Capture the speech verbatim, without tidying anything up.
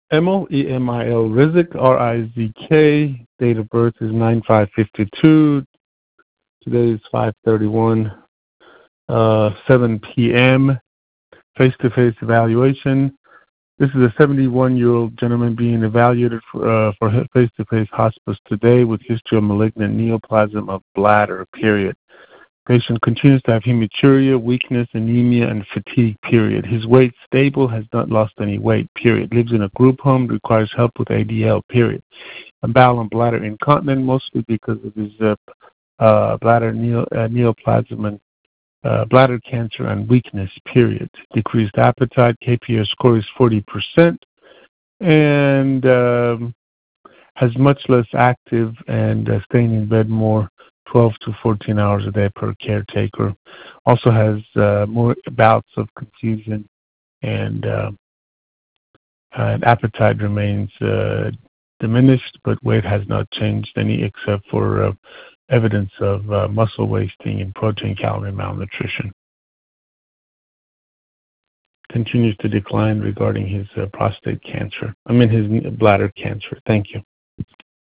Emil, E M I L, Rizk, R I Z K. Date of birth is nine five fifty-two. Today is five thirty-one, uh, seven p.m. Face-to-face evaluation. This is a seventy-one-year-old gentleman being evaluated for, uh, for face-to-face hospice today with history of malignant neoplasm of bladder, period. Patient continues to have hematuria, weakness, anemia, and fatigue, period. His weight stable, has not lost any weight, period. Lives in a group home, requires help with A D L, period. A bowel and bladder incontinent, mostly because of his uh, uh, bladder neo, uh, neoplasm and uh, bladder cancer and weakness, period. Decreased appetite, K P R score is forty percent, and um, has much less active and uh, staying in bed more, twelve to fourteen hours a day per caretaker. Also has uh, more bouts of confusion, and, uh, and appetite remains uh, diminished, but weight has not changed any except for uh, evidence of uh, muscle wasting and protein calorie malnutrition. Continues to decline regarding his uh, prostate cancer. I mean his bladder cancer. Thank you.